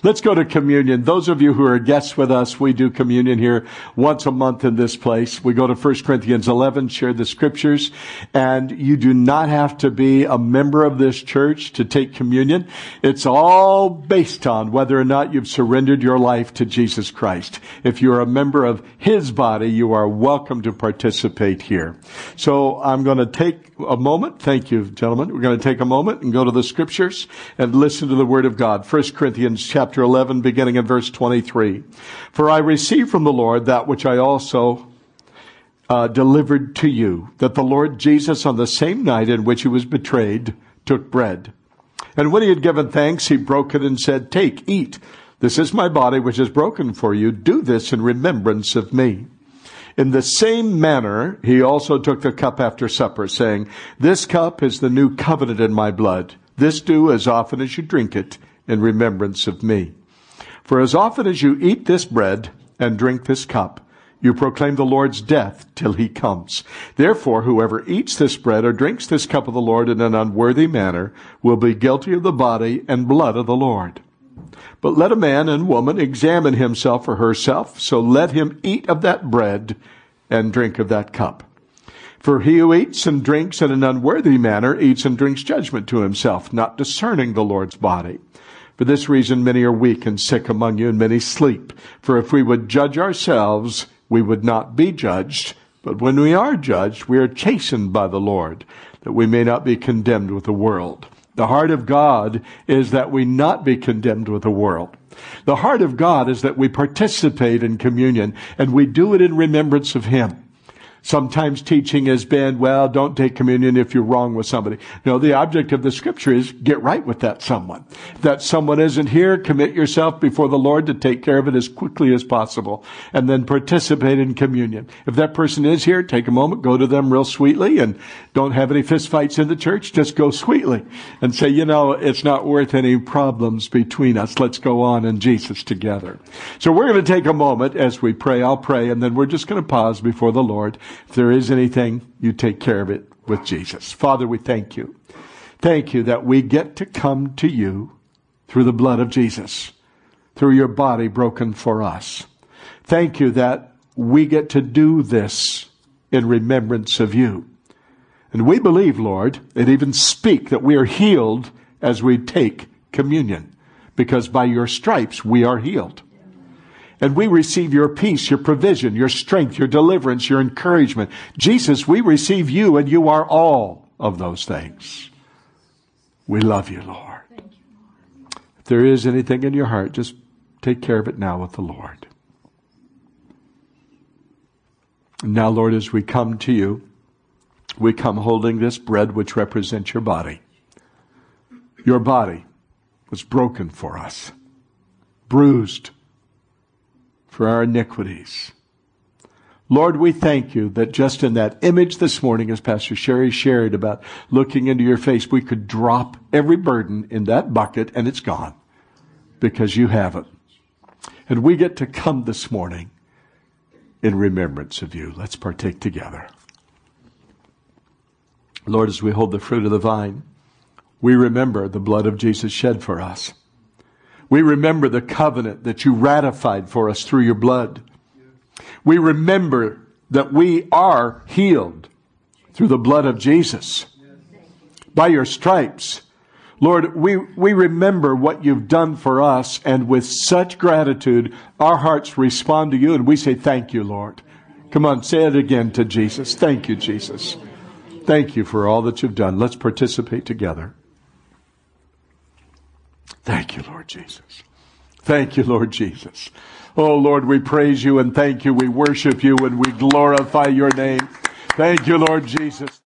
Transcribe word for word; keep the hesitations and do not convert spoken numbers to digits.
Let's go to communion. Those of you who are guests with us, we do communion here once a month in this place. We go to First Corinthians eleven, share the scriptures, and you do not have to be a member of this church to take communion. It's all based on whether or not you've surrendered your life to Jesus Christ. If you're a member of His body, you are welcome to participate here. So I'm going to take a moment. Thank you, gentlemen. We're going to take a moment and go to the scriptures and listen to the word of God. First Corinthians chapter eleven, beginning in verse twenty-three. For I received from the Lord that which I also uh, delivered to you, that the Lord Jesus, on the same night in which he was betrayed, took bread. And when he had given thanks, he broke it and said, Take, eat. This is my body, which is broken for you. Do this in remembrance of me. In the same manner, he also took the cup after supper, saying, This cup is the new covenant in my blood. This do as often as you drink it in remembrance of me. For as often as you eat this bread and drink this cup, you proclaim the Lord's death till he comes. Therefore, whoever eats this bread or drinks this cup of the Lord in an unworthy manner will be guilty of the body and blood of the Lord. But let a man and woman examine himself or herself, so let him eat of that bread and drink of that cup. For he who eats and drinks in an unworthy manner eats and drinks judgment to himself, not discerning the Lord's body. For this reason many are weak and sick among you, and many sleep. For if we would judge ourselves, we would not be judged. But when we are judged, we are chastened by the Lord, that we may not be condemned with the world. The heart of God is that we not be condemned with the world. The heart of God is that we participate in communion, and we do it in remembrance of him. Sometimes teaching has been, well, don't take communion if you're wrong with somebody. No, the object of the scripture is get right with that someone. If that someone isn't here, commit yourself before the Lord to take care of it as quickly as possible, and then participate in communion. If that person is here, take a moment, go to them real sweetly, and don't have any fist fights in the church. Just go sweetly and say, you know, it's not worth any problems between us. Let's go on in Jesus together. So we're going to take a moment as we pray. I'll pray, and then we're just going to pause before the Lord. If there is anything, you take care of it with Jesus. Father, we thank you. Thank you that we get to come to you through the blood of Jesus, through your body broken for us. Thank you that we get to do this in remembrance of you. And we believe, Lord, and even speak that we are healed as we take communion, because by your stripes we are healed. And we receive your peace, your provision, your strength, your deliverance, your encouragement. Jesus, we receive you, and you are all of those things. We love you, Lord. Thank you, Lord. If there is anything in your heart, just take care of it now with the Lord. And now, Lord, as we come to you, we come holding this bread which represents your body. Your body was broken for us, bruised for our iniquities. Lord, we thank you that just in that image this morning, as Pastor Sherry shared about looking into your face, we could drop every burden in that bucket and it's gone because you have it. And we get to come this morning in remembrance of you. Let's partake together. Lord, as we hold the fruit of the vine, we remember the blood of Jesus shed for us. We remember the covenant that you ratified for us through your blood. We remember that we are healed through the blood of Jesus. By your stripes. Lord, we, we remember what you've done for us, and with such gratitude, our hearts respond to you, and we say, thank you, Lord. Come on, say it again to Jesus. Thank you, Jesus. Thank you for all that you've done. Let's participate together. Thank you, Lord Jesus. Thank you, Lord Jesus. Oh, Lord, we praise you and thank you. We worship you and we glorify your name. Thank you, Lord Jesus.